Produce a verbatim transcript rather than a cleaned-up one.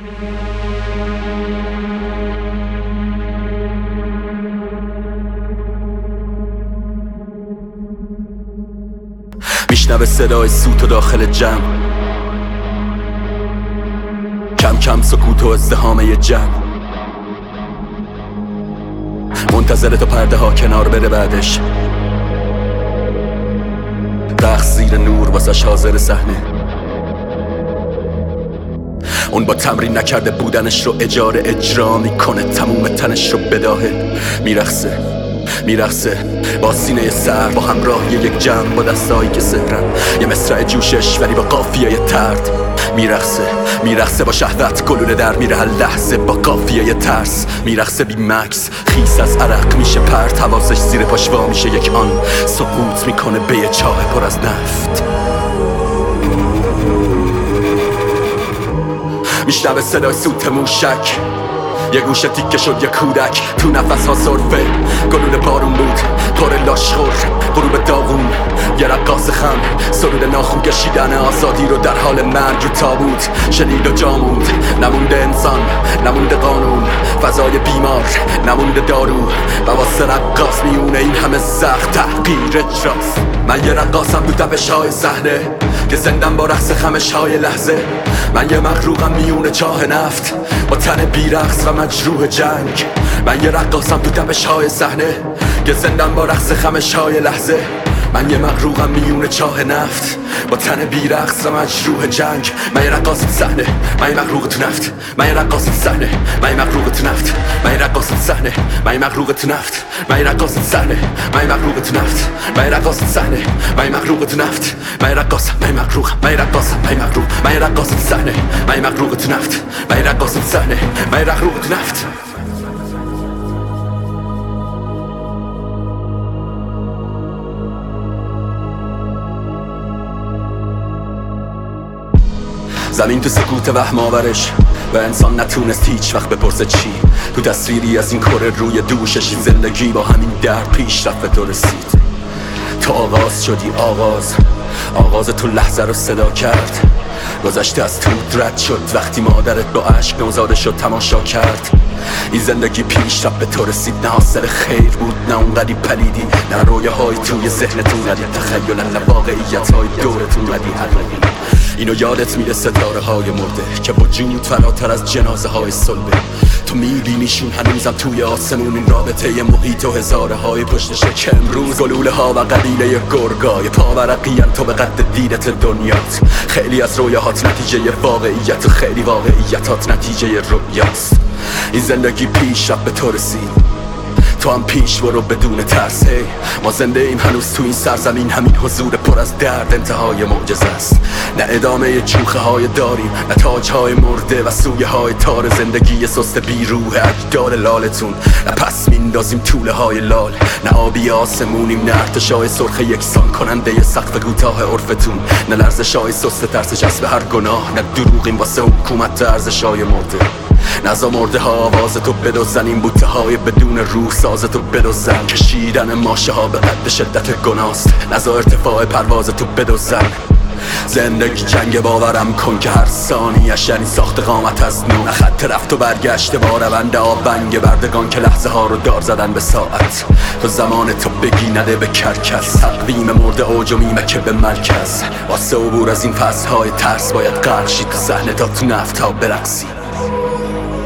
میشنوه صدای سوت و داخل جمع، کم کم سکوت و ازدحام جمع، منتظر تا پرده ها کنار بره، بعدش رقص زیر نور واسش حاضر صحنه. اون با تمرین نکرده بودنش رو اجاره اجرا میکنه، تموم تنش رو بداهه، میرخصه میرخصه با سینه سر، با همراه یک جمع، با دستایی که سهرن، یه مصرع جوشش ولی با قافیه ترد. میرخصه میرخصه با شهوت گلوله در میره هر لحظه، با قافیه ترس. میرخصه بی مکس، خیس از عرق میشه پرت، حواسش زیر پاش وا میشه، یک آن سقوط میکنه به یه چاه پر از نفت. میشنوه صدای سوت موشک، یه گوشه تیکه شد یه کودک، تو نفس ها صرفه گلوله بارون بود، پر لاشخور غروب داغون، یه رقاص خم سرود ناخون کشیدن آزادی رو در حال مرگ رو تابوت شنید و جاموند. نمونده انسان، نمونده قانون، فضای بیمار، نمونده دارو، و واسه رقاص میونه این همه سخت تحقیر اجراست. من یه رقاصم تو تپش های صحنه که زندم با رقص خمش های لحظه. من یه مغروقم میونه چاه نفت با تن بیرقص و مجروح جنگ. من یه رقاصم تو تپش های صحنه که زندم با رقص خمش های لحظه. من یه مغروقم میونه چاه نفت با تن بیرقص و مجروح جنگ. من یه رقاص تو صحنه، من یه مغروق تو نفت. من یه رقاص تو صحنه، من یه مغروق تو نفت. من یه رقاص تو صحنه، من یه مغروق تو نفت. من یه رقاص تو صحنه، من یه مغروق تو نفت. من یه رقاص تو صحنه، من یه مغروق تو نفت. من یه رقاص، من یه مغروق، من یه رقاص، من یه مغروق. من یه رقاص تو صحنه، من یه مغروق تو نفت. من یه رقاص تو صحنه، من یه مغروق تو نفت. زمین تو سکوت وهم آورش و انسان نتونست هیچ وقت بپرسه چی. تو تصویری از این کره روی دوشش زندگی با همین درد پیش رفت تو رسید. تو آغاز شدی، آغاز آغاز تو لحظه رو صدا کرد. گذشته از تو رد شد وقتی مادرت با عشق نوزاده شد تماشا کرد. این زندگی پیش رفت به تو رسید، نه حاصل خیر بود نه اونقدی پلیدی، نه رویه های توی ذهنتون، نه تخیل، نه واقعیت های دورتون، ندی حقیقی. اینو یادت میره ستاره های مرده که وجود فراتر از جنازه های صلبه. تو میبینیشون هنوزم توی آسمون، این رابطه محیط و هزاره های پشتش که امروز گلوله ها و قبیله گرگای پاورقیان تو به قد دیدت دنیات. خیلی از رویاهات نتیجه واقعیت و خیلی واقعیتات نتیجه رویاست. این زندگی پیش رفت به تو رسید، تو هم پیش برو بدون ترس. هی ما زنده ایم هنوز تو این سرزمین، همین حضور پر از درد انتهای معجزه است. نه ادامه چوخه های داریم، نه تاج های مرده و سویه های تار زندگی سست بیروح اجداد لالتون. نه پس میندازیم طوله های لال، نه آبی آسمونیم، نه ارتشای سرخ یکسان کننده سقف کوتاه عرفتون. نه لرزش های سست ترس جذب هر گناه، نه دروغیم واسه حکومت ارزش های مرده. نزا مرده ها آواز تو بدوزن، این بوته های بدون روح ساز تو بدوزن. کشیدن ماشه ها به قد شدت گناست، نزا ارتفاع پرواز تو بدوزن. زندگی جنگ باورم کن که هر ثانیه‌اش یعنی ساخت قامت از نو. نه خط رفت و برگشت با روند آبنگ بردگان که لحظه ها رو دار زدن به ساعت. تو زمان تو بگی نده به کرکس، تقویم مرده اوج و میمه که به مرکز. واسه عبور از این فصل های ترس باید غرق شی تو صحنه تا تو نفت ها برقصی.